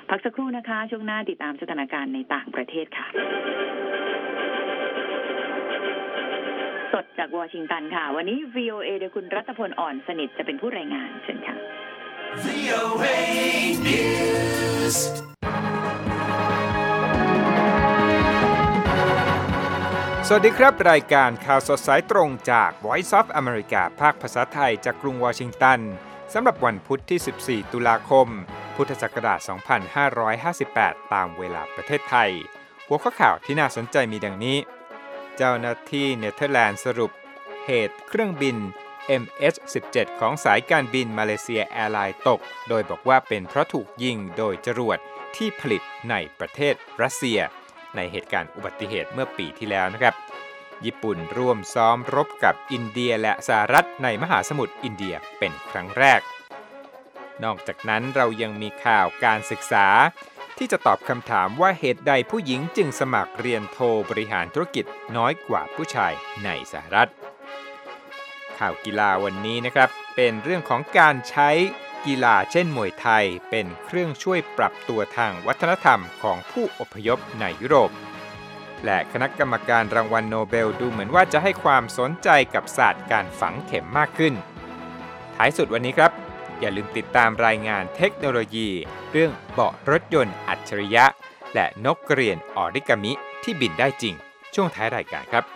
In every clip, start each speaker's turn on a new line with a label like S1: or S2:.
S1: พักสักครู่นะคะช่วงหน้าติดตามสถานการณ์ในต่างประเทศค่ะสดจากวอชิงตันค่ะวันนี้ VOA โดยคุณรัตพลอ่อนสนิทจะเป็นผู้รายงานเชิญค่ะ VOA News
S2: สวัสดีครับรายการข่าวสดสายตรงจาก Voice of America ภาคภาษาไทยจากกรุงวอชิงตันสำหรับวันพุธที่14ตุลาคมพุทธศักราช2558ตามเวลาประเทศไทยหัวข้อข่าวที่น่าสนใจมีดังนี้เจ้าหน้าที่เนเธอร์แลนด์สรุปเหตุเครื่องบิน MH17 ของสายการบินมาเลเซียแอร์ไลน์ตกโดยบอกว่าเป็นเพราะถูกยิงโดยจรวดที่ผลิตในประเทศรัสเซียในเหตุการณ์อุบัติเหตุเมื่อปีที่แล้วนะครับญี่ปุ่นร่วมซ้อมรบกับอินเดียและสหรัฐในมหาสมุทรอินเดียเป็นครั้งแรกนอกจากนั้นเรายังมีข่าวการศึกษาที่จะตอบคำถามว่าเหตุใดผู้หญิงจึงสมัครเรียนโทบริหารธุรกิจน้อยกว่าผู้ชายในสหรัฐข่าวกีฬาวันนี้นะครับเป็นเรื่องของการใช้กีฬาเช่นมวยไทยเป็นเครื่องช่วยปรับตัวทางวัฒนธรรมของผู้อพยพในยุโรปและคณะกรรมการรางวัลโนเบลดูเหมือนว่าจะให้ความสนใจกับศาสตร์การฝังเข็มมากขึ้นท้ายสุดวันนี้ครับอย่าลืมติดตามรายงานเทคโนโลยีเรื่องเบาะรถยนต์อัจฉริยะและนกกระเรียนออริกามิที่บินได้จริงช่วงท้ายรายการครับ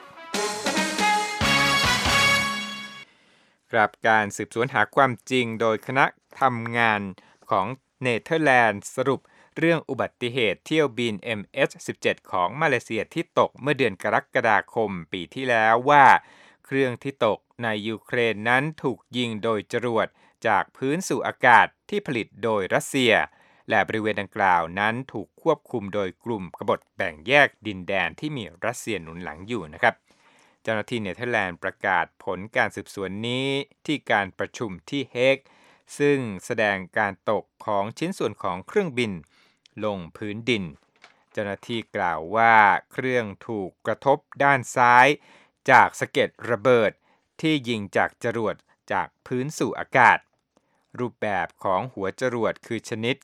S2: กับการสืบสวนหาความจริงโดยคณะทำงานของเนเธอร์แลนด์สรุปเรื่องอุบัติเหตุเที่ยวบิน MH17 ของมาเลเซียที่ตกเมื่อเดือนกรกฎาคมปีที่แล้วว่าเครื่องที่ตกในยูเครนนั้นถูกยิงโดยจรวดจากพื้นสู่อากาศที่ผลิตโดยรัสเซียและบริเวณดังกล่าวนั้นถูกควบคุมโดยกลุ่มกบฏแบ่งแยกดินแดนที่มีรัสเซียหนุนหลังอยู่นะครับเจ้าหน้าที่เนเธอร์แลนด์ประกาศผลการสืบสวนนี้ที่การประชุมที่เฮกซึ่งแสดงการตกของชิ้นส่วนของเครื่องบินลงพื้นดินเจ้าหน้าที่กล่าวว่าเครื่องถูกกระทบด้านซ้ายจากสะเก็ดระเบิดที่ยิงจากจรวดจากพื้นสู่อากาศรูปแบบของหัวจรวดคือชนิด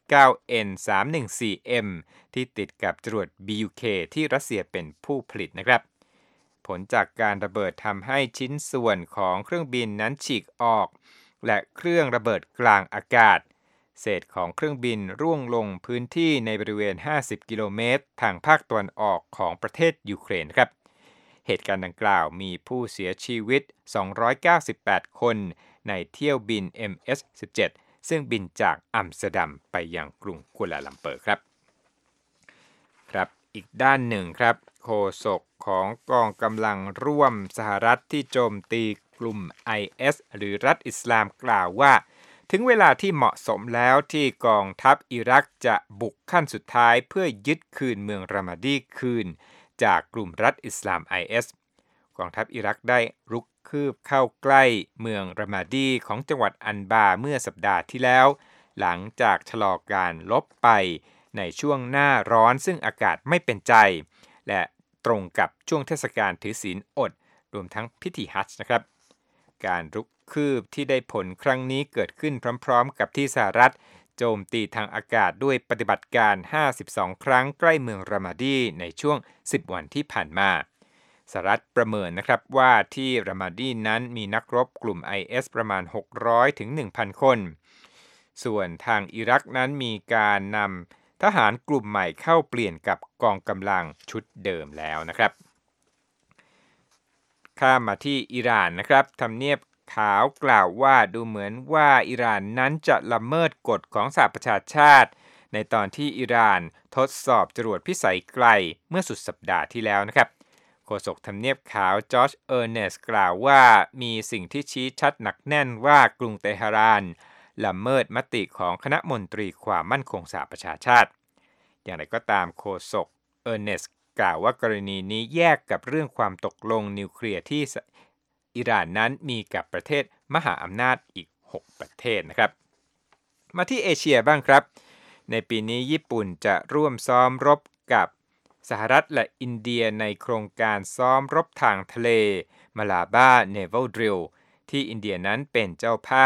S2: 9N314M ที่ติดกับจรวด BUK ที่รัสเซียเป็นผู้ผลิตนะครับผลจากการระเบิดทำให้ชิ้นส่วนของเครื่องบินนั้นฉีกออกและเครื่องระเบิดกลางอากาศเศษของเครื่องบินร่วงลงพื้นที่ในบริเวณ50กิโลเมตรทางภาคตะวันออกของประเทศยูเครนครับเหตุการณ์ดังกล่าวมีผู้เสียชีวิต298คนในเที่ยวบิน MH17 ซึ่งบินจากอัมสเตอร์ดัมไปยังกรุงกัวลาลัมเปอร์ครับอีกด้านหนึ่งครับโฆษกของกองกำลังร่วมสหรัฐที่โจมตีกลุ่ม IS หรือรัฐอิสลามกล่าวว่าถึงเวลาที่เหมาะสมแล้วที่กองทัพอิรักจะบุกขั้นสุดท้ายเพื่อยึดคืนเมืองรามาดีคืนจากกลุ่มรัฐอิสลาม IS กองทัพอิรักได้รุกคืบเข้าใกล้เมืองรามาดีของจังหวัดอันบาเมื่อสัปดาห์ที่แล้วหลังจากชะลอการลบไปในช่วงหน้าร้อนซึ่งอากาศไม่เป็นใจและตรงกับช่วงเทศกาลถือศีลอดรวมทั้งพิธีฮัจญ์นะครับการรุกคืบที่ได้ผลครั้งนี้เกิดขึ้นพร้อมๆกับที่สหรัฐโจมตีทางอากาศด้วยปฏิบัติการ52ครั้งใกล้เมืองรามาดีในช่วง10วันที่ผ่านมาสหรัฐประเมินนะครับว่าที่รามาดีนั้นมีนักรบกลุ่ม IS ประมาณ600ถึง 1,000 คนส่วนทางอิรักนั้นมีการนำทหารกลุ่มใหม่เข้าเปลี่ยนกับกองกำลังชุดเดิมแล้วนะครับข้ามมาที่อิหร่านนะครับทำเนียบขาวกล่าวว่าดูเหมือนว่าอิหร่านนั้นจะละเมิดกฎของสหประชาชาติในตอนที่อิหร่านทดสอบจรวดพิสัยไกลเมื่อสุดสัปดาห์ที่แล้วนะครับโฆษกทำเนียบขาวจอร์จเออร์เนสกล่าวว่ามีสิ่งที่ชี้ชัดหนักแน่นว่ากรุงเตหะรานละเมิดมติของคณะมนตรีความมั่นคงสหประชาชาติอย่างไรก็ตามโฆษกเออร์เนสกล่าวว่ากรณีนี้แยกกับเรื่องความตกลงนิวเคลียร์ที่อิหร่านนั้นมีกับประเทศมหาอำนาจอีก6ประเทศนะครับมาที่เอเชียบ้างครับในปีนี้ญี่ปุ่นจะร่วมซ้อมรบกับสหรัฐและอินเดียในโครงการซ้อมรบทางทะเลมาลาบา Naval Drill ที่อินเดียนั้นเป็นเจ้าภาพ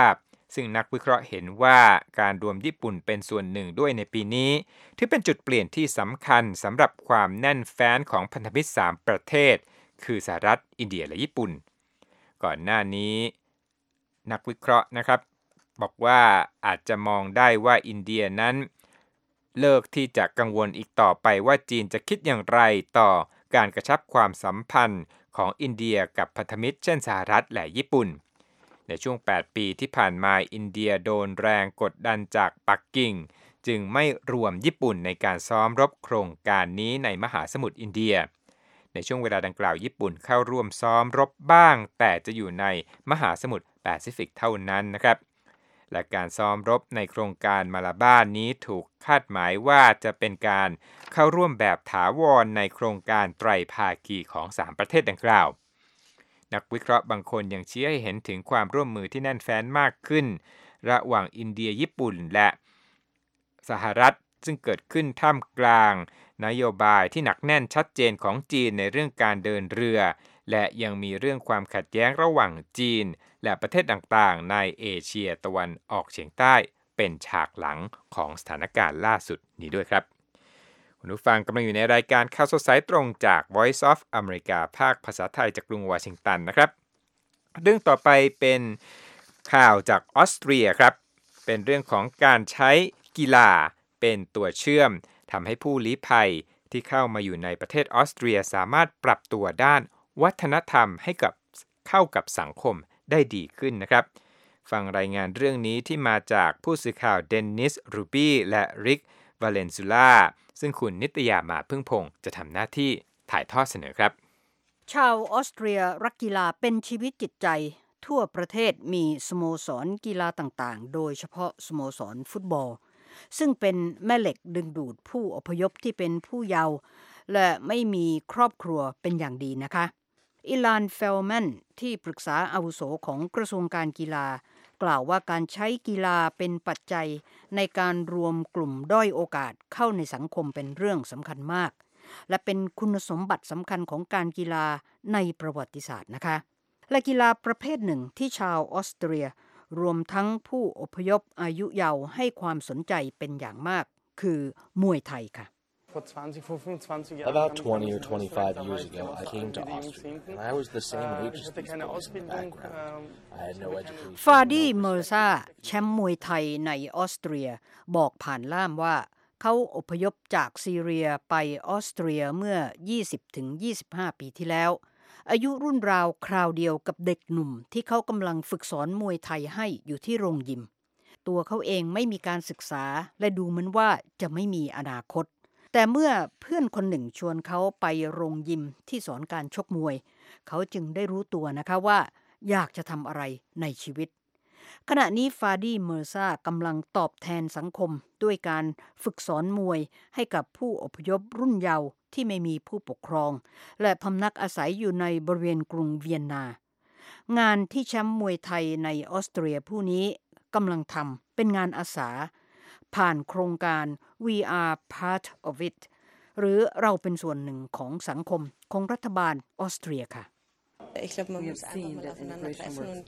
S2: ซึ่งนักวิเคราะห์เห็นว่าการรวมญี่ปุ่นเป็นส่วนหนึ่งด้วยในปีนี้ถือเป็นจุดเปลี่ยนที่สำคัญสำหรับความแน่นแฟ้นของพันธมิตร3ประเทศคือสหรัฐอินเดียและญี่ปุ่นก่อนหน้านี้นักวิเคราะห์นะครับบอกว่าอาจจะมองได้ว่าอินเดียนั้นเลิกที่จะกังวลอีกต่อไปว่าจีนจะคิดอย่างไรต่อการกระชับความสัมพันธ์ของอินเดียกับพันธมิตรเช่นสหรัฐและญี่ปุ่นในช่วง8ปีที่ผ่านมาอินเดียโดนแรงกดดันจากปักกิ่งจึงไม่รวมญี่ปุ่นในการซ้อมรบโครงการนี้ในมหาสมุทรอินเดียในช่วงเวลาดังกล่าวญี่ปุ่นเข้าร่วมซ้อมรบบ้างแต่จะอยู่ในมหาสมุทรแปซิฟิกเท่านั้นนะครับและการซ้อมรบในโครงการมาลาบ้านี้ถูกคาดหมายว่าจะเป็นการเข้าร่วมแบบถาวรในโครงการไตรภาคีของ3ประเทศดังกล่าวนักวิเคราะห์บางคนยังชี้ให้เห็นถึงความร่วมมือที่แน่นแฟ้นมากขึ้นระหว่างอินเดียญี่ปุ่นและสหรัฐซึ่งเกิดขึ้นท่ามกลางนโยบายที่หนักแน่นชัดเจนของจีนในเรื่องการเดินเรือและยังมีเรื่องความขัดแย้งระหว่างจีนและประเทศต่างๆในเอเชียตะวันออกเฉียงใต้เป็นฉากหลังของสถานการณ์ล่าสุดนี้ด้วยครับคุณผู้ฟังกำลังอยู่ในรายการข่าวสดสายตรงจาก Voice of America ภาคภาษาไทยจากกรุงวอชิงตันนะครับเรื่องต่อไปเป็นข่าวจากออสเตรียครับเป็นเรื่องของการใช้กีฬาเป็นตัวเชื่อมทำให้ผู้ลี้ภัยที่เข้ามาอยู่ในประเทศออสเตรียสามารถปรับตัวด้านวัฒนธรรมให้เข้ากับสังคมได้ดีขึ้นนะครับฟังรายงานเรื่องนี้ที่มาจากผู้สื่อข่าวเดนนิสรูบี้และริกวาเลนซูล่าซึ่งคุณนิตยามาพึ่งพงศ์จะทำหน้าที่ถ่ายทอดเสนอครับ
S3: ชาวออสเตรียรักกีฬาเป็นชีวิตจิตใจทั่วประเทศมีสโมสรกีฬาต่างๆโดยเฉพาะสโมสรฟุตบอลซึ่งเป็นแม่เหล็กดึงดูดผู้อพยพที่เป็นผู้เยาว์และไม่มีครอบครัวเป็นอย่างดีนะคะอิลานเฟลแมนที่ปรึกษาอาวุโสของกระทรวงการกีฬากล่าวว่าการใช้กีฬาเป็นปัจจัยในการรวมกลุ่มด้อยโอกาสเข้าในสังคมเป็นเรื่องสำคัญมากและเป็นคุณสมบัติสำคัญของการกีฬาในประวัติศาสตร์นะคะและกีฬาประเภทหนึ่งที่ชาวออสเตรียรวมทั้งผู้อพยพอายุเยาว์ให้ความสนใจเป็นอย่างมากคือมวยไทยค่ะ
S4: About 20 or 25 years ago, I came to Austria, and I was the same age as these boys in the background. I had no education.
S3: ฟาดีเมอร์ซาแชมป์มวยไทยในออสเตรียบอกผ่านล่ามว่าเขาอพยพจากซีเรียไปออสเตรียเมื่อ 20-25 ปีที่แล้วอายุรุ่นราวคราวเดียวกับเด็กหนุ่มที่เขากำลังฝึกสอนมวยไทยให้อยู่ที่โรงยิมตัวเขาเองไม่มีการศึกษาและดูเหมือนว่าจะไม่มีอนาคตแต่เมื่อเพื่อนคนหนึ่งชวนเขาไปโรงยิมที่สอนการชกมวยเขาจึงได้รู้ตัวนะคะว่าอยากจะทำอะไรในชีวิตขณะนี้ฟาดีเมอร์ซากำลังตอบแทนสังคมด้วยการฝึกสอนมวยให้กับผู้อพยพรุ่นเยาว์ที่ไม่มีผู้ปกครองและพำนักอาศัยอยู่ในบริเวณกรุงเวียนนางานที่แชมป์มวยไทยในออสเตรียผู้นี้กำลังทำเป็นงานอาสาผ่านโครงการ We are part of it หรือเราเป็นส่วนหนึ่งของสังคมของรัฐบาลออสเตรียค่ะ
S5: Ich glaube, man muss einfach mal aufeinandertreffen und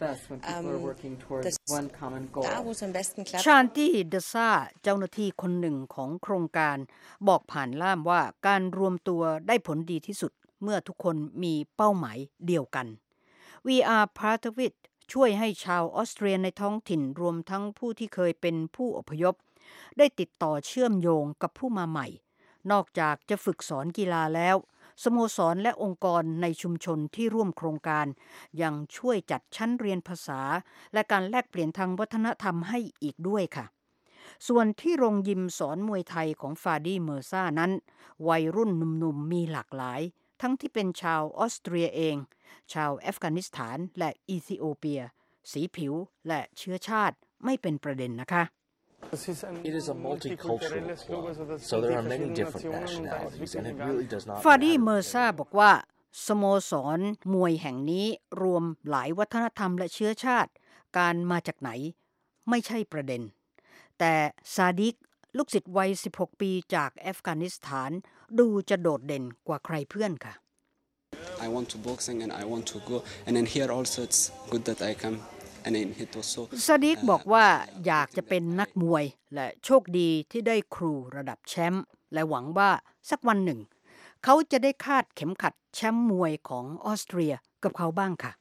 S5: da, wo es am besten klappt.
S3: ชานตี้เดซ่าเจ้าหน้าที่คนหนึ่งของโครงการบอกผ่านล่ามว่าการรวมตัวได้ผลดีที่สุดเมื่อทุกคนมีเป้าหมายเดียวกัน We are part of it ช่วยให้ชาวออสเตรียในท้องถิ่นรวมทั้งผู้ที่เคยเป็นผู้อพยพได้ติดต่อเชื่อมโยงกับผู้มาใหม่นอกจากจะฝึกสอนกีฬาแล้วสโมสรและองค์กรในชุมชนที่ร่วมโครงการยังช่วยจัดชั้นเรียนภาษาและการแลกเปลี่ยนทางวัฒนธรรมให้อีกด้วยค่ะส่วนที่โรงยิมสอนมวยไทยของฟาดีเมอร์ซานั้นวัยรุ่นหนุ่มๆมีหลากหลายทั้งที่เป็นชาวออสเตรียเองชาวอัฟกานิสถานและอีธิโอเปียสีผิวและเชื้อชาติไม่เป็นประเด็นนะคะ
S4: It is a multicultural club, so there are many different nationalities, and it really does not
S3: ฟาดีเมอร์ซาบอกว่าสโมสรมวยแห่งนี้รวมหลายวัฒนธรรมและเชื้อชาติการมาจากไหนไม่ใช่ประเด็นแต่ซาดิกลูกศิษย์วัย16 ปีจากอัฟกานิสถานดูจะโดดเด่นกว่าใครเพื่อนค่ะ
S6: I want to boxing and I want to go and then here also it's good that I come
S3: ซาดิกบอกว่าอยากจะเป็นนักมวยและโชคดีที่ได้ครูระดับแชมป์และหวังว่าสักวันหนึ่งเขาจะได้คาดเข็มขัดแชมป์มวยของออสเตรียกับเขาบ้างค่ะ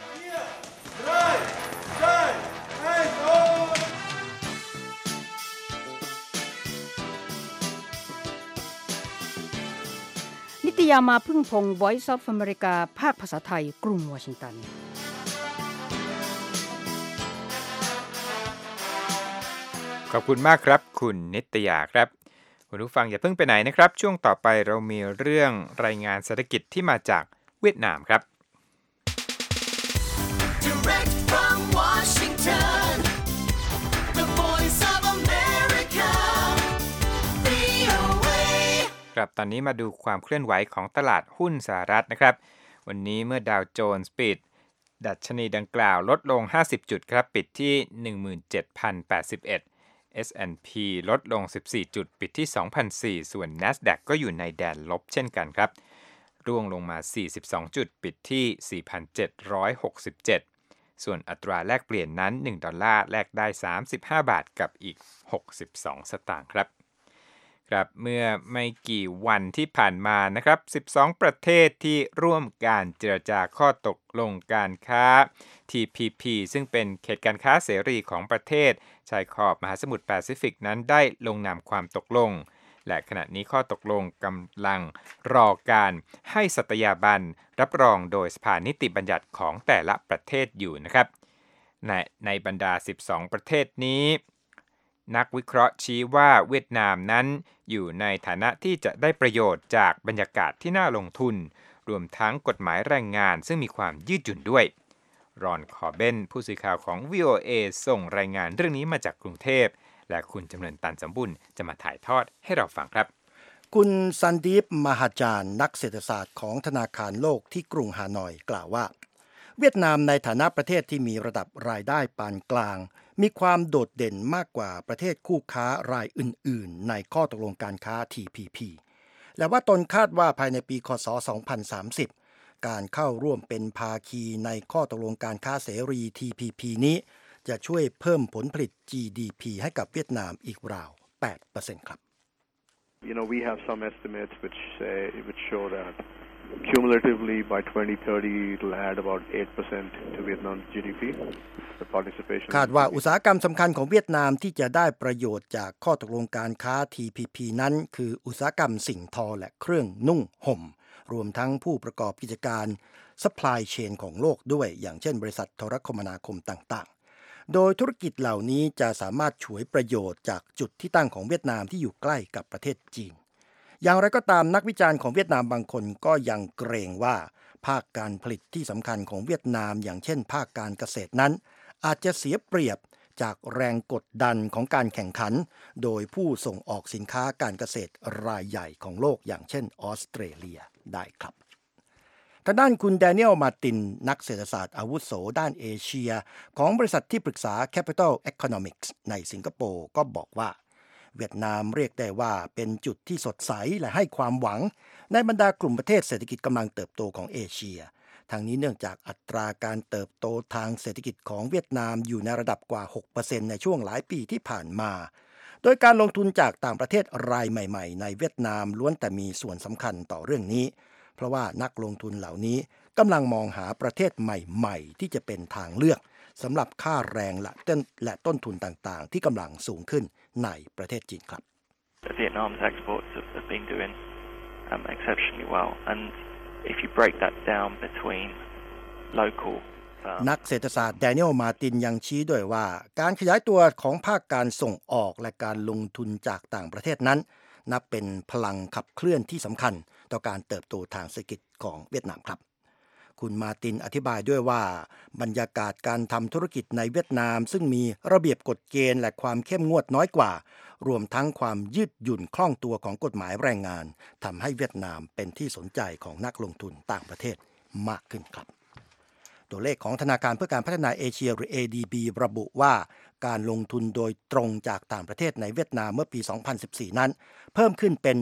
S3: นิตยามาพึ่งพงศ์ Voice of America ภาคภาษาไทยกรุงวอชิงตัน
S2: ขอบคุณมากครับคุณนิตยาครับคุณผู้ฟังอย่าเพิ่งไปไหนนะครับช่วงต่อไปเรามีเรื่องรายงานเศรษฐกิจที่มาจากเวียดนามครับ
S6: Direct from Washington, the voice of America, VOA
S2: ครับตอนนี้มาดูความเคลื่อนไหวของตลาดหุ้นสหรัฐนะครับวันนี้เมื่อดาวโจนส์ปิดดัชนีดังกล่าวลดลง50จุดครับปิดที่ 17,081 S&P ลดลง14จุดปิดที่ 2,004 ส่วน NASDAQ ก็อยู่ในแดนลบเช่นกันครับร่วงลงมา42จุดปิดที่ 4,767 ส่วนอัตราแลกเปลี่ยนนั้น1ดอลลาร์แลกได้35บาทกับอีก62สตางค์ครับครับเมื่อไม่กี่วันที่ผ่านมานะครับ12ประเทศที่ร่วมการเจรจาข้อตกลงการค้า TPP ซึ่งเป็นเขตการค้าเสรีของประเทศชายขอบมหาสมุทรแปซิฟิกนั้นได้ลงนามความตกลงและขณะนี้ข้อตกลงกำลังรอการให้สัตยาบันรับรองโดยสภานิติบัญญัติของแต่ละประเทศอยู่นะครับในบรรดา12ประเทศนี้นักวิเคราะห์ชี้ว่าเวียดนามนั้นอยู่ในฐานะที่จะได้ประโยชน์จากบรรยากาศที่น่าลงทุนรวมทั้งกฎหมายแรงงานซึ่งมีความยืดหยุ่นด้วยรอนคอร์เบนผู้สื่อข่าวของ VOA ส่งรายงานเรื่องนี้มาจากกรุงเทพและคุณจำเริญตันสมบุญจะมาถ่ายทอดให้เราฟังครับ
S7: คุณซันดีป มหาจารย์นักเศรษฐศาสตร์ของธนาคารโลกที่กรุงฮานอยกล่าวว่าเวียดนามในฐานะประเทศที่มีระดับรายได้ปานกลางมีความโดดเด่นมากกว่าประเทศคู่ค้ารายอื่นๆในข้อตกลงการค้า TPP และว่าตนคาดว่าภายในปีคศ 2030 การเข้าร่วมเป็นภาคีในข้อตกลงการค้าเสรี TPP นี้จะช่วยเพิ่มผลผลิต GDP ให้กับเวียดนามอีกราว 8% ครับ
S8: We have some estimates which show that cumulatively by 2030 it will add about 8% to Vietnam's GDP. The participation
S7: คาดว่าอุตสาหกรรมสำคัญของเวียดนามที่จะได้ประโยชน์จากข้อตกลงการค้า TPP นั้นคืออุตสาหกรรมสิ่งทอและเครื่องนุ่งห่มรวมทั้งผู้ประกอบกิจการ supply chain ของโลกด้วยอย่างเช่นบริษัทโทรคมนาคมต่างๆโดยธุรกิจเหล่านี้จะสามารถฉวยประโยชน์จากจุดที่ตั้งของเวียดนามที่อยู่ใกล้กับประเทศจีนอย่างไรก็ตามนักวิจารณ์ของเวียดนามบางคนก็ยังเกรงว่าภาคการผลิตที่สำคัญของเวียดนามอย่างเช่นภาคการเกษตรนั้นอาจจะเสียเปรียบจากแรงกดดันของการแข่งขันโดยผู้ส่งออกสินค้าการเกษตรรายใหญ่ของโลกอย่างเช่นออสเตรเลียได้ครับทางด้านคุณแดเนียล มาร์ตินนักเศรษฐศาสตร์อาวุโสด้านเอเชียของบริษัทที่ปรึกษา Capital Economics ในสิงคโปร์ก็บอกว่าเวียดนามเรียกได้ว่าเป็นจุดที่สดใสและให้ความหวังในบรรดากลุ่มประเทศเศรษฐกิจกำลังเติบโตของเอเชียทางนี้เนื่องจากอัตราการเติบโตทางเศรษฐกิจของเวียดนามอยู่ในระดับกว่า 6% ในช่วงหลายปีที่ผ่านมาโดยการลงทุนจากต่างประเทศรายใหม่ๆในเวียดนามล้วนแต่มีส่วนสำคัญต่อเรื่องนี้เพราะว่านักลงทุนเหล่านี้กำลังมองหาประเทศใหม่ๆที่จะเป็นทางเลือกสำหรับค่าแรงและต้นทุนต่างๆที่กำลังสูงขึ้นในประเทศจีนครับ
S9: Vietnam's exports have been doing exceptionally well and if you break that down between local
S7: นักเศรษฐศาสตร์แดเนียล มาร์ตินยังชี้ด้วยว่าการขยายตัวของภาคการส่งออกและการลงทุนจากต่างประเทศนั้นนับเป็นพลังขับเคลื่อนที่สำคัญต่อการเติบโตทางเศรษฐกิจของเวียดนามครับคุณมาร์ตินอธิบายด้วยว่าบรรยากาศการทำธุรกิจในเวียดนามซึ่งมีระเบียบกฎเกณฑ์และความเข้มงวดน้อยกว่ารวมทั้งความยืดหยุ่นคล่องตัวของกฎหมายแรงงานทำให้เวียดนามเป็นที่สนใจของนักลงทุนต่างประเทศมากขึ้นครับตัวเลขของธนาคารเพื่อการพัฒนาเอเชียหรือ ADB ระบุว่าการลงทุนโดยตรงจากต่างประเทศในเวียดนามเมื่อปี 2014 นั้นเพิ่มขึ้นเป็น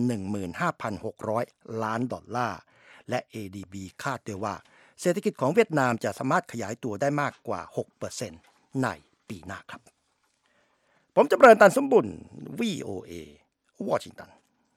S7: 15,600 ล้านดอลลาร์และ ADB คาดด้วยว่าเศรษฐกิจของเวียดนามจะสามารถขยายตัวได้มากกว่า 6% ในปีหน้าครับผมจำเริญตันสมบุญ VOA วอชิงตัน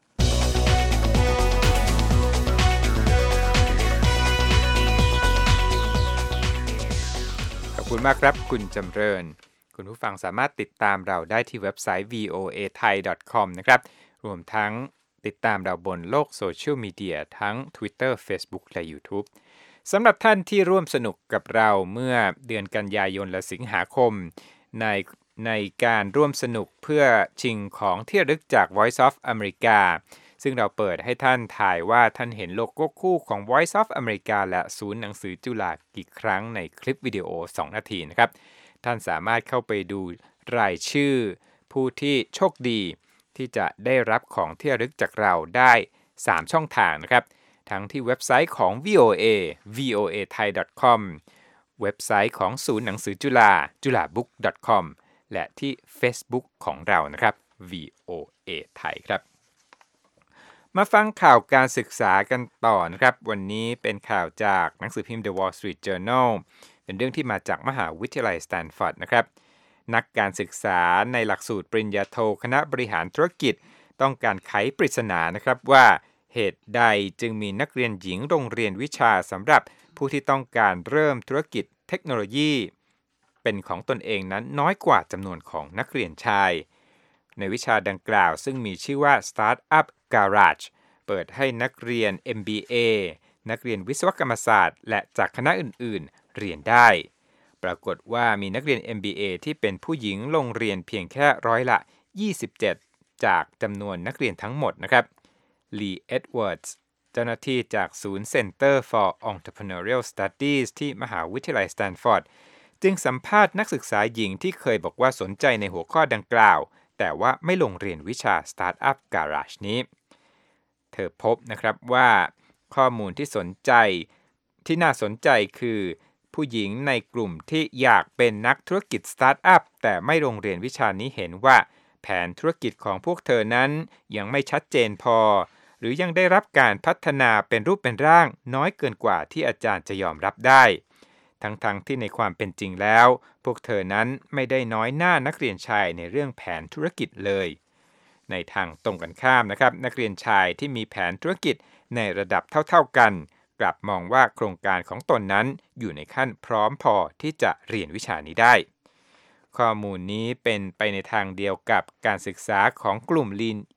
S2: ขอบคุณมากครับคุณจำเริญคุณผู้ฟังสามารถติดตามเราได้ที่เว็บไซต์ voathai.com นะครับรวมทั้งติดตามเราบนโลกโซเชียลมีเดียทั้ง Twitter Facebook และ YouTube สำหรับท่านที่ร่วมสนุกกับเราเมื่อเดือนกันยายนและสิงหาคมในการร่วมสนุกเพื่อชิงของที่ระลึกจาก Voice of America ซึ่งเราเปิดให้ท่านถ่ายว่าท่านเห็นโลโก้คู่ของ Voice of America และศูนย์หนังสือจุฬากี่ครั้งในคลิปวิดีโอ2นาทีนะครับท่านสามารถเข้าไปดูรายชื่อผู้ที่โชคดีที่จะได้รับของที่ระลึกจากเราได้3ช่องทางนะครับทั้งที่เว็บไซต์ของ VOA voathai.com เว็บไซต์ของศูนย์หนังสือจุฬา julabook.com และที่ Facebook ของเรานะครับ VOA ไทยครับมาฟังข่าวการศึกษากันต่อนะครับวันนี้เป็นข่าวจากหนังสือพิมพ์ The Wall Street Journal เป็นเรื่องที่มาจากมหาวิทยาลัยสแตนฟอร์ดนะครับนักการศึกษาในหลักสูตรปริญญาโทคณะบริหารธุรกิจต้องการไขปริศนานะครับว่าเหตุใดจึงมีนักเรียนหญิงโรงเรียนวิชาสำหรับผู้ที่ต้องการเริ่มธุรกิจเทคโนโลยีเป็นของตนเองนั้นน้อยกว่าจำนวนของนักเรียนชายในวิชาดังกล่าวซึ่งมีชื่อว่า Startup Garage เปิดให้นักเรียน MBA นักเรียนวิศวกรรมศาสตร์และจากคณะอื่นๆเรียนได้ปรากฏว่ามีนักเรียน MBA ที่เป็นผู้หญิงลงเรียนเพียงแค่ร้อยละ27จากจำนวนนักเรียนทั้งหมดนะครับลีเอ็ดเวิร์ดส์เจ้าหน้าที่จากศูนย์ Center for Entrepreneurial Studies ที่มหาวิทยาลัยสแตนฟอร์ดจึงสัมภาษณ์นักศึกษาหญิงที่เคยบอกว่าสนใจในหัวข้อดังกล่าวแต่ว่าไม่ลงเรียนวิชา Startup Garage นี้เธอพบนะครับว่าข้อมูลที่น่าสนใจคือผู้หญิงในกลุ่มที่อยากเป็นนักธุรกิจสตาร์ทอัพแต่ไม่ลงเรียนวิชานี้เห็นว่าแผนธุรกิจของพวกเธอนั้นยังไม่ชัดเจนพอหรือยังได้รับการพัฒนาเป็นรูปเป็นร่างน้อยเกินกว่าที่อาจารย์จะยอมรับได้ทั้งที่ในความเป็นจริงแล้วพวกเธอนั้นไม่ได้น้อยหน้านักเรียนชายในเรื่องแผนธุรกิจเลยในทางตรงกันข้ามนะครับนักเรียนชายที่มีแผนธุรกิจในระดับเท่าๆกันกลับมองว่าโครงการของตนนั้นอยู่ในขั้นพร้อมพอที่จะเรียนวิชานี้ได้ข้อมูลนี้เป็นไปในทางเดียวกับการศึกษาของกลุ่ม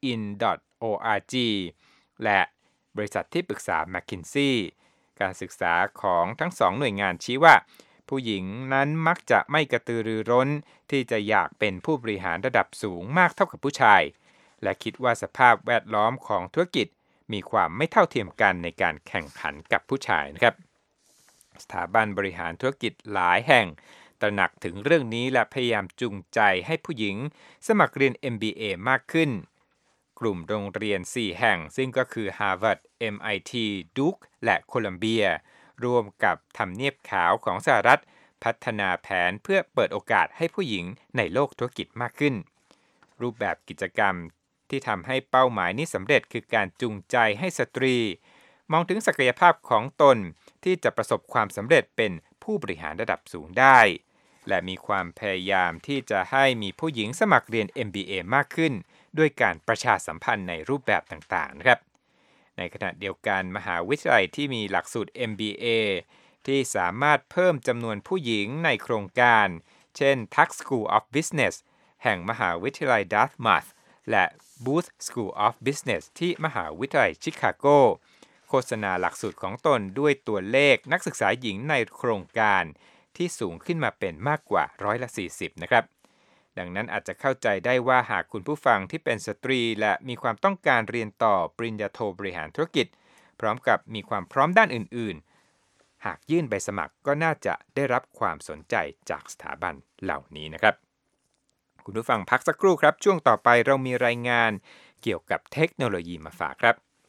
S2: leanin.org และบริษัทที่ปรึกษา McKinsey การศึกษาของทั้งสองหน่วยงานชี้ว่าผู้หญิงนั้นมักจะไม่กระตือรือร้นที่จะอยากเป็นผู้บริหารระดับสูงมากเท่ากับผู้ชายและคิดว่าสภาพแวดล้อมของธุรกิจมีความไม่เท่าเทียมกันในการแข่งขันกับผู้ชายนะครับสถาบันบริหารธุรกิจหลายแห่งตระหนักถึงเรื่องนี้และพยายามจูงใจให้ผู้หญิงสมัครเรียน MBA มากขึ้นกลุ่มโรงเรียน4แห่งซึ่งก็คือ Harvard, MIT, Duke และโคลัมเบียร่วมกับทำเนียบขาวของสหรัฐพัฒนาแผนเพื่อเปิดโอกาสให้ผู้หญิงในโลกธุรกิจมากขึ้นรูปแบบกิจกรรมที่ทำให้เป้าหมายนี้สำเร็จคือการจูงใจให้สตรีมองถึงศักยภาพของตนที่จะประสบความสำเร็จเป็นผู้บริหารระดับสูงได้และมีความพยายามที่จะให้มีผู้หญิงสมัครเรียน MBA มากขึ้นด้วยการประชาสัมพันธ์ในรูปแบบต่างๆนะครับในขณะเดียวกันมหาวิทยาลัยที่มีหลักสูตร MBA ที่สามารถเพิ่มจำนวนผู้หญิงในโครงการเช่น Tuck School of Business แห่งมหาวิทยาลัย Dartmouth และ Booth School of Business ที่มหาวิทยาลัยชิคาโกโฆษณาหลักสูตรของตนด้วยตัวเลขนักศึกษาหญิงในโครงการที่สูงขึ้นมาเป็นมากกว่า40%นะครับดังนั้นอาจจะเข้าใจได้ว่าหากคุณผู้ฟังที่เป็นสตรีและมีความต้องการเรียนต่อปริญญาโทบริหารธุรกิจพร้อมกับมีความพร้อมด้านอื่นๆหากยื่นใบสมัครก็น่าจะได้รับความสนใจจากสถาบันเหล่านี้นะครับคุณผู้ฟังพักสักครู่ครับช่วงต่อไปเรามีรายงานเกี่ยวกับเทคโนโลยีมาฝากครับ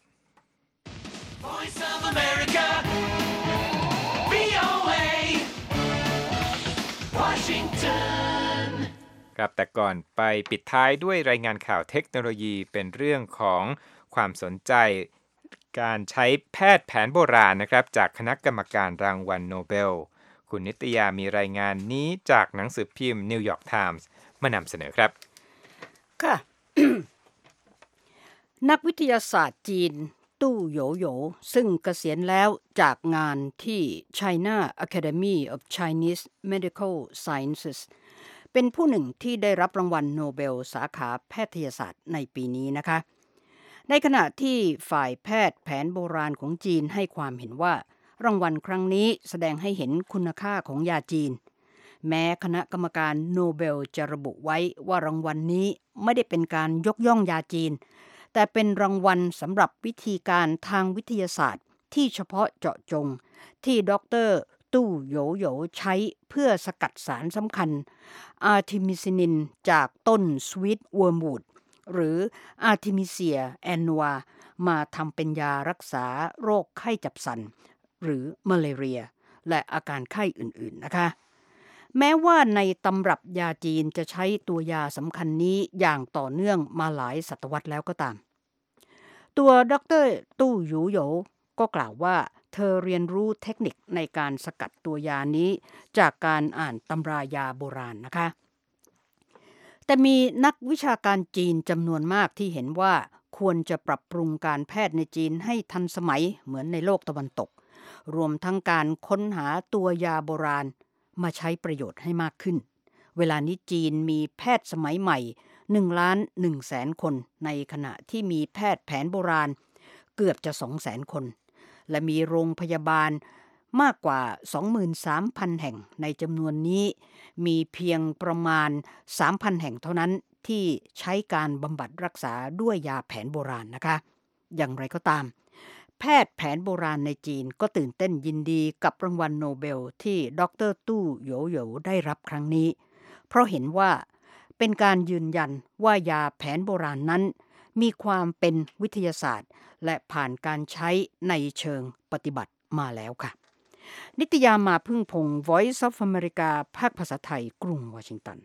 S6: Voice of America, VOA, Washington.
S2: ครับแต่ก่อนไปปิดท้ายด้วยรายงานข่าวเทคโนโลยีเป็นเรื่องของความสนใจการใช้แพทย์แผนโบราณนะครับจากคณะกรรมการรางวัลโนเบลคุณนิตยามีรายงานนี้จากหนังสือพิมพ์ New York Times มานำเสนอครับ
S3: ค่ะ นักวิทยาศาสตร์จีนตู้โหยโหยซึ่งเกษียณแล้วจากงานที่ China Academy of Chinese Medical Sciences เป็นผู้หนึ่งที่ได้รับรางวัลโนเบลสาขาแพทยศาสตร์ในปีนี้นะคะในขณะที่ฝ่ายแพทย์แผนโบราณของจีนให้ความเห็นว่ารางวัลครั้งนี้แสดงให้เห็นคุณค่าของยาจีนแม้คณะกรรมการโนเบลจะระบุไว้ว่ารางวัลนี้ไม่ได้เป็นการยกย่องยาจีนแต่เป็นรางวัลสำหรับวิธีการทางวิทยาศาสตร์ที่เฉพาะเจาะจงที่ดร.ตู้โหยโหยใช้เพื่อสกัดสารสำคัญอาร์ทิมิซินินจากต้นสวีทเวิร์มวูดหรืออาร์ทิมิเซียแอนนัวมาทำเป็นยารักษาโรคไข้จับสันหรือมาเลเรียและอาการไข้อื่นๆนะคะแม้ว่าในตำรับยาจีนจะใช้ตัวยาสำคัญนี้อย่างต่อเนื่องมาหลายศตวรรษแล้วก็ตามตัวดร.ตู้หยูโหยก็กล่าวว่าเธอเรียนรู้เทคนิคในการสกัดตัวยานี้จากการอ่านตำรายาโบราณนะคะแต่มีนักวิชาการจีนจำนวนมากที่เห็นว่าควรจะปรับปรุงการแพทย์ในจีนให้ทันสมัยเหมือนในโลกตะวันตกรวมทั้งการค้นหาตัวยาโบราณมาใช้ประโยชน์ให้มากขึ้นเวลานี้จีนมีแพทย์สมัยใหม่1,100,000 คนในขณะที่มีแพทย์แผนโบราณเกือบจะ 200,000 คนและมีโรงพยาบาลมากกว่า 23,000 แห่งในจำนวนนี้มีเพียงประมาณ 3,000 แห่งเท่านั้นที่ใช้การบำบัดรักษาด้วยยาแผนโบราณนะคะอย่างไรก็ตามแพทย์แผนโบราณในจีนก็ตื่นเต้นยินดีกับรางวัลโนเบลที่ดร.ตู้โหยโหยได้รับครั้งนี้เพราะเห็นว่าเป็นการยืนยันว่ายาแผนโบราณนั้นมีความเป็นวิทยาศาสตร์และผ่านการใช้ในเชิงปฏิบัติมาแล้วค่ะนิตยามาพึ่งพงศ์ Voice of America ภาคภาษาไทยกรุงวอชิงตัน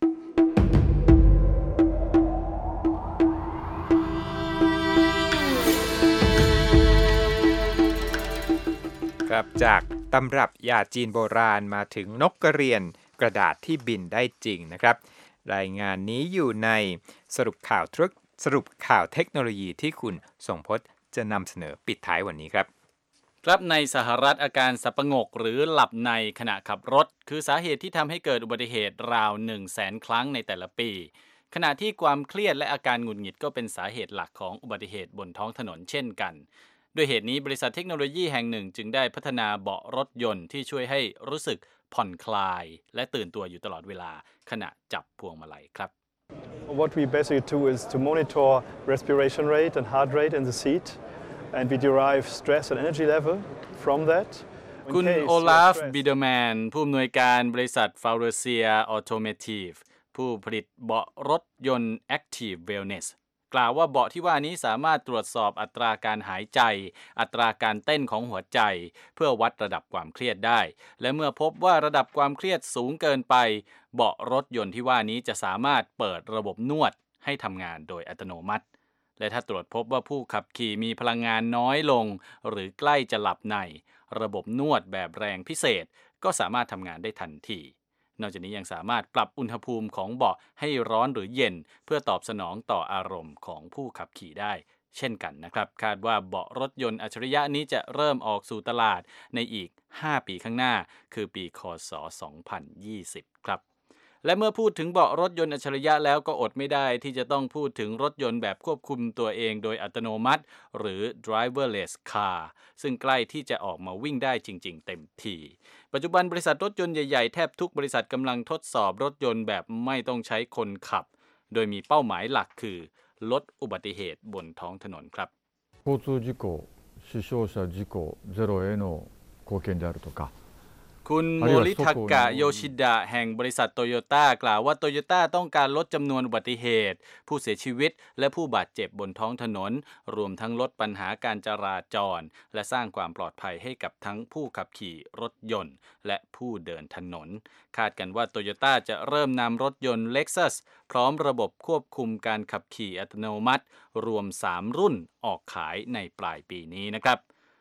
S2: ครับจากตำรับยาจีนโบราณมาถึงนกกระเรียนกระดาษที่บินได้จริงนะครับรายงานนี้อยู่ในสรุปข่าวเทคโนโลยีที่คุณทรงพจน์จะนำเสนอปิดท้ายวันนี้ครับ
S10: ครับในสหรัฐอาการสับประงกหรือหลับในขณะขับรถคือสาเหตุที่ทำให้เกิดอุบัติเหตุราว 100,000 ครั้งในแต่ละปีขณะที่ความเครียดและอาการหงุดหงิดก็เป็นสาเหตุหลักของอุบัติเหตุบนท้องถนนเช่นกันด้วยเหตุนี้บริษัทเทคโนโลยีแห่งหนึ่งจึงได้พัฒนาเบาะรถยนต์ที่ช่วยให้รู้สึกผ่อนคลายและตื่นตัวอยู่ตลอดเวลาขณะจับพวงมาลัยครับ
S11: What we basically do is to monitor respiration rate and heart rate in the seat and we derive stress and energy level from that
S10: คุณโอลาฟบิเดอร์แมนผู้อำนวยการบริษัท Faurecia Automotive ผู้ผลิตเบาะรถยนต์ Active Wellness กล่าวว่าเบาะที่ว่านี้สามารถตรวจสอบอัตราการหายใจอัตราการเต้นของหัวใจเพื่อวัดระดับความเครียดได้และเมื่อพบว่าระดับความเครียดสูงเกินไปเบาะรถยนต์ที่ว่านี้จะสามารถเปิดระบบนวดให้ทำงานโดยอัตโนมัติและถ้าตรวจพบว่าผู้ขับขี่มีพลังงานน้อยลงหรือใกล้จะหลับในระบบนวดแบบแรงพิเศษก็สามารถทำงานได้ทันทีนอกจากนี้ยังสามารถปรับอุณหภูมิของเบาะให้ร้อนหรือเย็นเพื่อตอบสนองต่ออารมณ์ของผู้ขับขี่ได้เช่นกันนะครับคาดว่าเบาะรถยนต์อัจฉริยะนี้จะเริ่มออกสู่ตลาดในอีก5ปีข้างหน้าคือปีค.ศ. 2020ครับและเมื่อพูดถึงเบาะรถยนต์อัจฉริยะแล้วก็อดไม่ได้ที่จะต้องพูดถึงรถยนต์แบบควบคุมตัวเองโดยอัตโนมัติหรือ driverless car ซึ่งใกล้ที่จะออกมาวิ่งได้จริงๆเต็มทีปัจจุบันบริษัทรถยนต์ใหญ่ๆแทบทุกบริษัทกำลังทดสอบรถยนต์แบบไม่ต้องใช้คนขับโดยมีเป้าหมายหลักคือลดอุบัติเหตุบนท้องถนนครับ
S12: 交通事故死傷者事故ゼロへの貢献であるとか
S10: คุณโมริทากะโยชิดะแห่งบริษัทโตโยต้ากล่าวว่าโตโยต้าต้องการลดจำนวนอุบัติเหตุผู้เสียชีวิตและผู้บาดเจ็บบนท้องถนนรวมทั้งลดปัญหาการจราจรและสร้างความปลอดภัยให้กับทั้งผู้ขับขี่รถยนต์และผู้เดินถนนคาดกันว่าโตโยต้าจะเริ่มนำรถยนต์ Lexus พร้อมระบบควบคุมการขับขี่อัตโนมัติรวม3รุ่นออกขายในปลายปีนี้นะครับ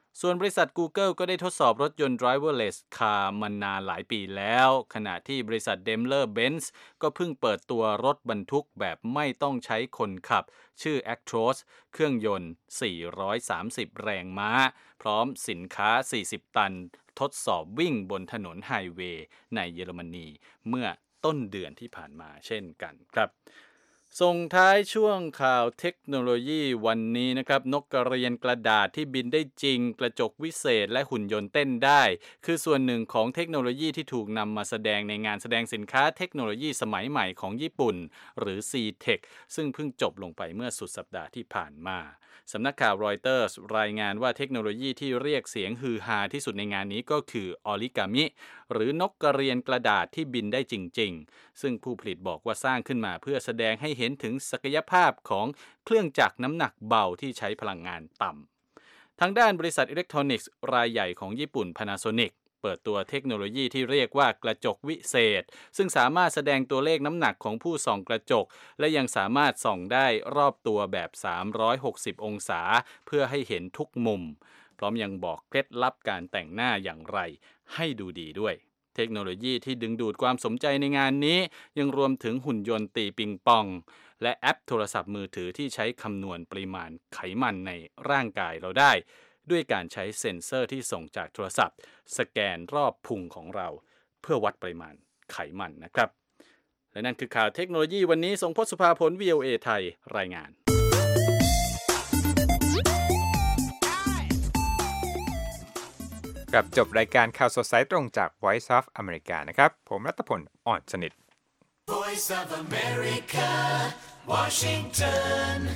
S10: ส่วนบริษัท Google ก็ได้ทดสอบรถยนต์ driverless car มานานหลายปีแล้วขณะที่บริษัท Daimler-Benz ก็เพิ่งเปิดตัวรถบรรทุกแบบไม่ต้องใช้คนขับชื่อ Actros เครื่องยนต์430แรงม้าพร้อมสินค้า40ตันทดสอบวิ่งบนถนนไฮเวย์ในเยอรมนีเมื่อต้นเดือนที่ผ่านมาเช่นกันครับส่งท้ายช่วงข่าวเทคโนโลยีวันนี้นะครับนกกระเรียนกระดาษที่บินได้จริงกระจกวิเศษและหุ่นยนต์เต้นได้คือส่วนหนึ่งของเทคโนโลยีที่ถูกนำมาแสดงในงานแสดงสินค้าเทคโนโลยีสมัยใหม่ของญี่ปุ่นหรือ C-Tech ซึ่งเพิ่งจบลงไปเมื่อสุดสัปดาห์ที่ผ่านมาสำนักข่าวรอยเตอร์สรายงานว่าเทคโนโลยีที่เรียกเสียงฮือฮาที่สุดในงานนี้ก็คือออริกามิหรือนกกระเรียนกระดาษที่บินได้จริงๆซึ่งผู้ผลิตบอกว่าสร้างขึ้นมาเพื่อแสดงให้เห็นถึงศักยภาพของเครื่องจักรน้ำหนักเบาที่ใช้พลังงานต่ำทางด้านบริษัทอิเล็กทรอนิกส์รายใหญ่ของญี่ปุ่น Panasonicเปิดตัวเทคโนโลยีที่เรียกว่ากระจกวิเศษซึ่งสามารถแสดงตัวเลขน้ำหนักของผู้ส่องกระจกและยังสามารถส่องได้รอบตัวแบบ360องศาเพื่อให้เห็นทุกมุมพร้อมยังบอกเคล็ดลับการแต่งหน้าอย่างไรให้ดูดีด้วยเทคโนโลยีที่ดึงดูดความสนใจในงานนี้ยังรวมถึงหุ่นยนต์ตีปิงปองและแอปโทรศัพท์มือถือที่ใช้คำนวณปริมาณไขมันในร่างกายเราได้ด้วยการใช้เซ็นเซอร์ที่ส่งจากโทรศัพท์สแกนรอบพุงของเราเพื่อวัดปริมาณไขมันนะครับและนั่นคือข่าวเทคโนโลยีวันนี้ทรงพจน์สุภาผล VOA ไทยรายงาน
S2: กับจบรายการข่าวสดสายตรงจาก Voice of America นะครับผมรัตพลอ่อนสนิท
S6: Voice of America Washington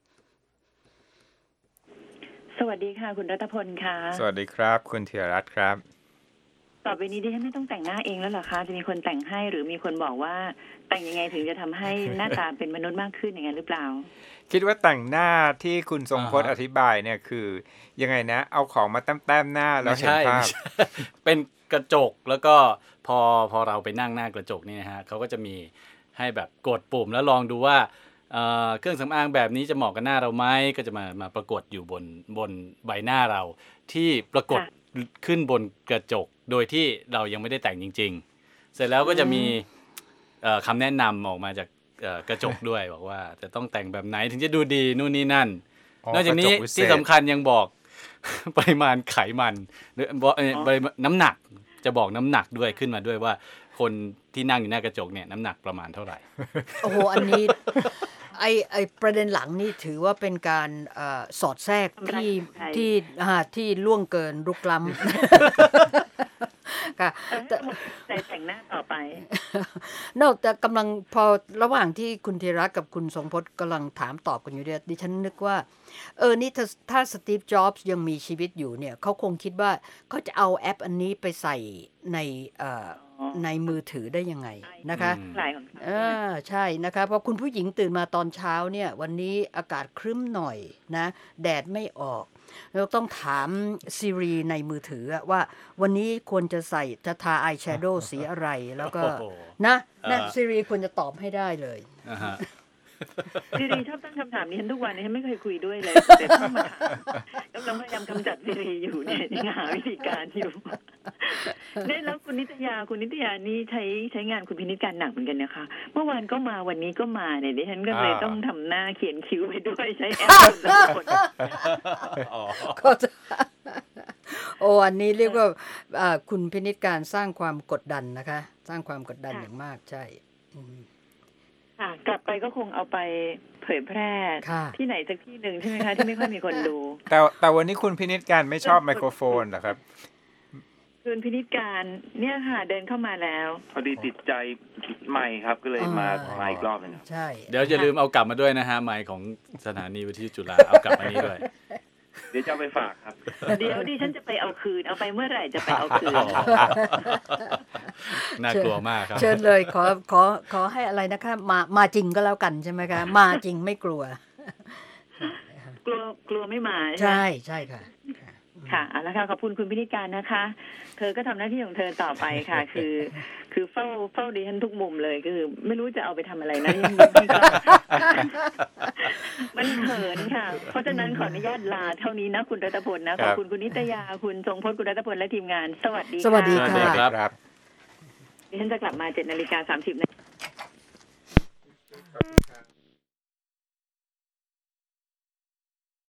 S1: สวัสดีค่ะคุณรัตพลค่ะ
S2: สวัสดีครับคุณธีรรัตน์ครับ
S1: ต่อไปนี้ดิฉันไม่ต้องแต่งหน้าเองแล้วเหรอคะจะมีคนแต่งให้หรือมีคนบอกว่าแต่งยังไงถึงจะทำให้หน้าตาเป็นมนุษย์มากขึ้นอย่างนั้นหรือเปล่า
S2: คิดว่าแต่งหน้าที่คุณทรงพจน์อธิบายเนี่ยคือยังไงนะเอาของมาแต้มๆหน้าแล้วเห็นภาพ
S10: เป็นกระจกแล้วก็พอเราไปนั่งหน้ากระจกนี่นะฮะเขาก็จะมีให้แบบกดปุ่มแล้วลองดูว่าเครื่องสำอางแบบนี้จะเหมาะกับหน้าเราไหมก็จะมาปรากฏอยู่บนใบหน้าเราที่ปรากฏขึ้นบนกระจกโดยที่เรายังไม่ได้แต่งจริงๆเสร็จแล้วก็จะมีคำแนะนำออกมาจากกระจกด้วยบอกว่าจะต้องแต่งแบบไหนถึงจะดูดีนู่นนี่นั่นนอกจากนี้ที่สำคัญยังบอกปริมาณไขมันหรือน้ำหนักจะบอกน้ำหนักด้วยขึ้นมาด้วยว่าคนที่นั่งอยู่หน้ากระจกเนี่ยน้ำหนักประมาณเท่าไหร่
S3: โอ้โหอันนี้ไอประเด็นหลังนี่ถือว่าเป็นการสอดแทรกที่ล่วงเกินรุกล้ำค่ะ
S1: แต่งหน้าต่อไป
S3: นอกจากกำลังพอระหว่างที่คุณธีระกับคุณทรงพจน์กำลังถามตอบกันอยู่เนี่ยดิฉันนึกว่านี่ถ้าสตีฟจ็อบส์ยังมีชีวิตอยู่เนี่ยเขาคงคิดว่าเขาจะเอาแอปอันนี้ไปใส่ในมือถือได้ยังไงนะคะใช่นะคะเพราะคุณผู้หญิงตื่นมาตอนเช้าเนี่ยวันนี้อากาศครึ้มหน่อยนะแดดไม่ออกเราต้องถาม Siri ในมือถือว่าวันนี้ควรจะใส่จะทาอายแชโดว์สีอะไรแล้วก็นะ Siri ควรจะตอบให้ได้เลย
S1: ซีรีชอบตั้งคำถามนี้ทุกวันนี้ไม่เคยคุยด้วยเลยแต่ต้องมาถามกำลังพยายามกำจัดซีรีอยู่เนี่ยยังหาวิธีการอยู่เนี่ยแล้วคุณนิตยานี่ใช้งานคุณพินิจการหนักเหมือนกันนะคะเมื่อวานก็มาวันนี้ก็มาเนี่ยดิฉันก็เลยต้องทำหน้าเขียนคิ้วไปด้วยใช้แอป
S3: อันนี้เรียกว่าคุณพินิจการสร้างความกดดันนะคะสร้างความกดดันอย่างมากใช่
S1: กลับไปก็คงเอาไปเผยแพร่ที่ไหนสักที่หนึ่งใช่ไหมคะที่ไม่ค่อยมีคนดู
S2: แต่วันนี้คุณพินิจการไม่ชอบไมโครโฟนเหรอครับ
S1: คุณพินิจการเนี่ยค่ะเดินเข้ามาแล้ว
S13: พอดีติดใจไมค์ครับก็เลยมาอีกรอบนึง
S3: ใช่
S10: เดี๋ยวอย่าลืมเอากลับมาด้วยนะฮะไมค์ของสถานีวิทยุจุฬาเอากลับมานี้ด้วย
S13: เดี๋ยวจะไปฝากครับ
S1: เดี๋ยวดิฉันจะไปเอาคืนเอาไปเมื่อไหร่จะไปเอาคืน
S10: น่ากลัวมากครับ
S3: เชิญเลยขอให้อะไรนะคะมาจริงก็แล้วกันใช่ไหมคะมาจริงไม่กลัว
S1: กลัวไม่มา
S3: ใช่ค่ะ
S1: ค่ะเอาละค่ะขอบคุณคุณพินิจการนะคะเธอก็ทำหน้าที่ของเธอต่อไปค่ะ คือเฝ้าดิฉันทุกมุมเลยคือไม่รู้จะเอาไปทำอะไรนะยังไม่กล้ามันเขินค่ะเพราะฉะนั้นขออนุญาตลาเท่านี้นะคุณรัตพลนะขอบคุณคุณนิตยาคุณทรงพจน์คุณรัตพลและทีมงานสวัสดีค่ะ
S3: สวัสดีค่ะ
S2: ครับ
S1: ดิฉันจะกลับมา 7:30 น.